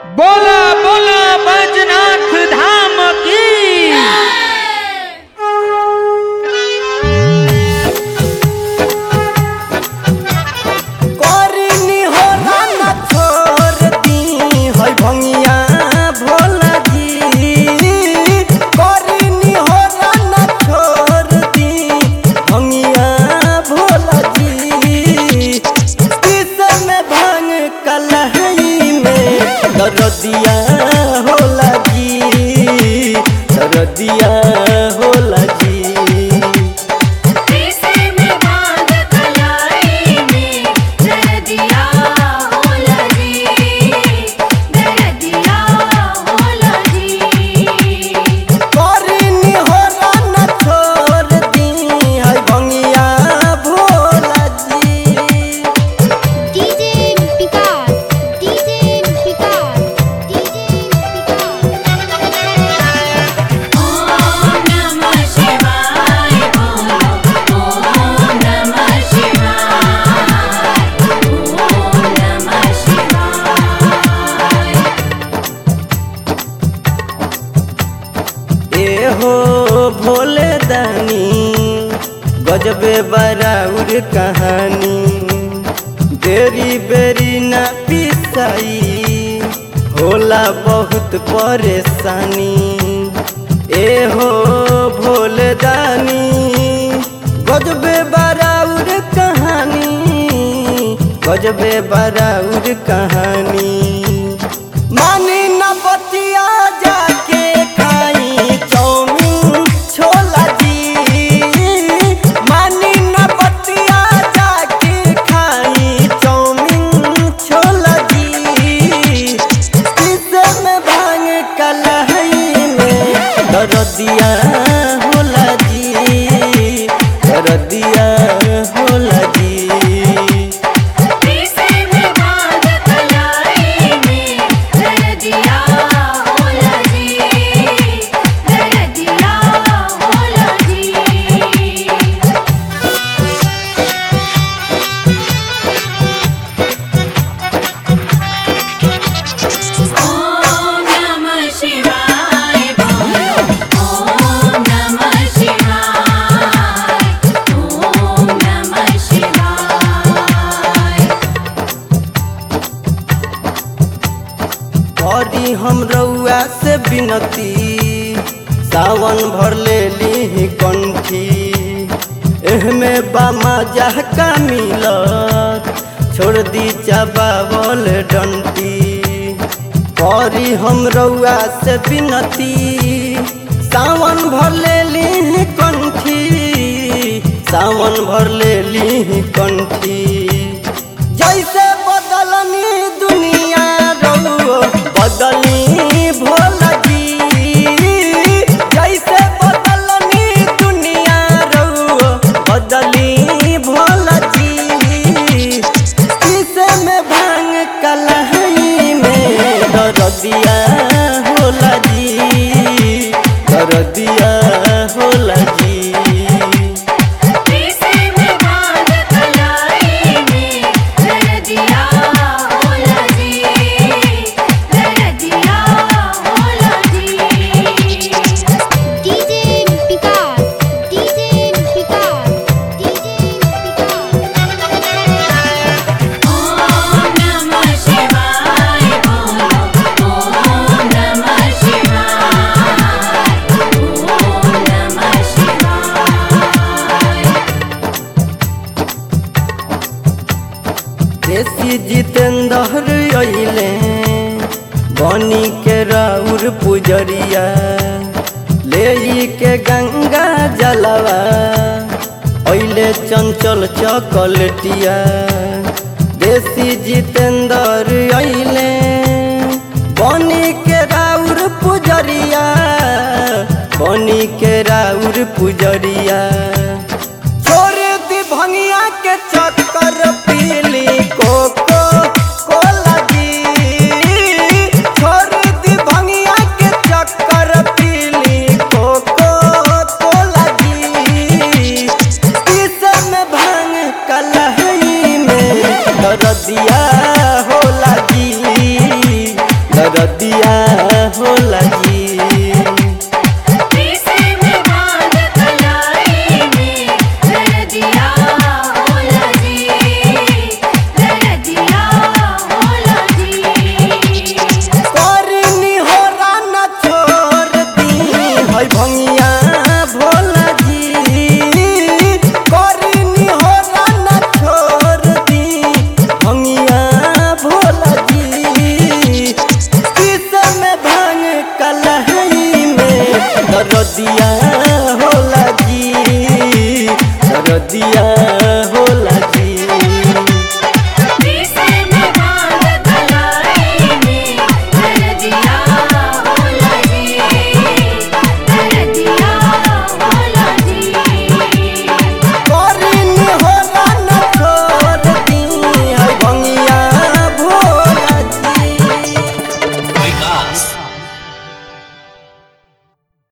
बोला बोला बैजनाथ धाम की। दरदिया होला जी, दरदिया होला जी। कैसे में बांध कलाई में दरदिया होला जी, दरदिया होला जी। करनी होला न छोड़ दी है भंगिया Bhola ji. DJ Vikas, DJ Vikas, DJ ओम नमः शिवाय बोलो, ओम नमः शिवाय, ओम नमः शिवाय। ए हो भोले दानी गजबे बराउर कहानी, बेरी बेरी ना पिसाई होला बहुत परेशानी। ए हो भोले दानी गजबे बराउर कहानी, गजबे बराउर कहानी। मानी न बतिया जाके खाई चाउमीन छोला जी, मानी न बतिया जाके खाई चाउमीन छोला जी। किसे में भांग कलहई में दरदिया होला जी, दरदिया होला जी। कैसे में बांध कलाई में दरदिया होला जी, दरदिया होला जी। ओम नमः शिवाय बोलो, ओम नमः शिवाय, ओम नमः शिवाय। करी हम रउआ से बिनती, सावन भर ले ली कंठी। एहमे बामा का मिलत, छोड़ दी चबावल डंटी। करी हम रउआ से बिनती, सावन भर ले ली कंठी, सावन भर ले ली कंठी। जैसे बदलनी दुनिया रउओ बदली भोला जी, जैसे बदलनी दुनिया रउओ बदली भोला जी। किसे में भांग कलहई में दरदिया होला जी, दरदिया होला जी। कैसे में बांध कलाई में दरदिया होला जी, दरदिया होला जी। DJ Vikas, DJ Vikas, DJ ओम नमः शिवाय बोलो, ओम नमः शिवाय, ओम नमः शिवाय। देसी जितेंद्र अइले बनी के राउर पुजरिया, ले के गंगा जलवा अइले चंचल चकलटिया। देसी जितेंद्र अइले बनी के राउर पुजरिया, बनी के राउर पुजरिया। छोड़ दी भंगिया के चक्कर पीली कोको कोला जी, छोड़ दी भंगिया के चक्कर पीली कोको कोला जी। किसे में भांग कलहई में दरदिया होला जी, हरदिया